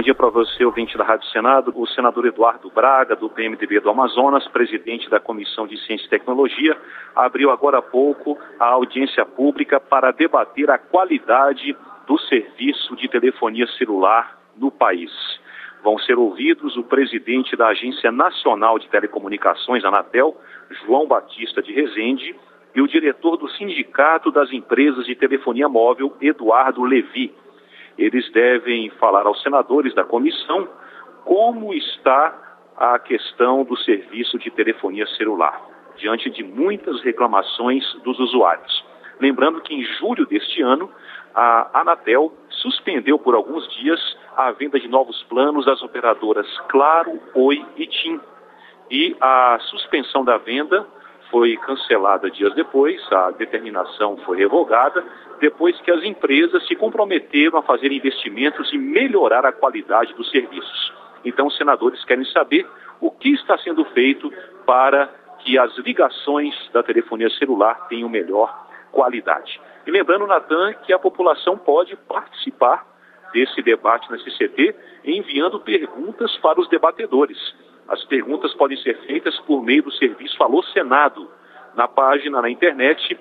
dia para você, ouvinte da Rádio Senado. O senador Eduardo Braga, do PMDB do Amazonas, presidente da Comissão de Ciência e Tecnologia, abriu agora há pouco a audiência pública para debater a qualidade do serviço de telefonia celular no país. Vão ser ouvidos o presidente da Agência Nacional de Telecomunicações, Anatel, João Batista de Rezende, e o diretor do Sindicato das Empresas de Telefonia Móvel, Eduardo Levi. Eles devem falar aos senadores da comissão como está a questão do serviço de telefonia celular, diante de muitas reclamações dos usuários. Lembrando que em julho deste ano, a Anatel suspendeu por alguns dias a venda de novos planos das operadoras Claro, Oi e TIM. E a suspensão da venda foi cancelada dias depois, a determinação foi revogada, depois que as empresas se comprometeram a fazer investimentos e melhorar a qualidade dos serviços. Então, os senadores querem saber o que está sendo feito para que as ligações da telefonia celular tenham melhor qualidade. E lembrando, Natan, que a população pode participar desse debate na CCT enviando perguntas para os debatedores. As perguntas podem ser feitas por meio do serviço Alô Senado, na página na internet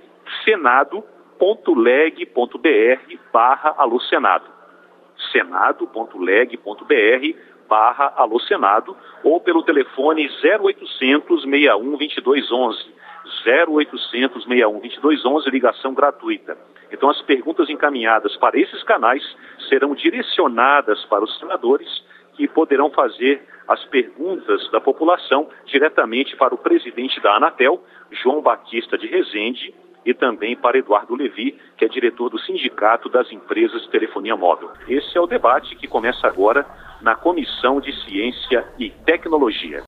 senado.leg.br/Alô Senado. senado.leg.br/Alô Senado ou pelo telefone 0800 61 2211. 0800 61 2211, ligação gratuita. Então as perguntas encaminhadas para esses canais serão direcionadas para os senadores, que poderão fazer as perguntas da população diretamente para o presidente da Anatel, João Batista de Rezende, e também para Eduardo Levi, que é diretor do Sindicato das Empresas de Telefonia Móvel. Esse é o debate que começa agora na Comissão de Ciência e Tecnologia.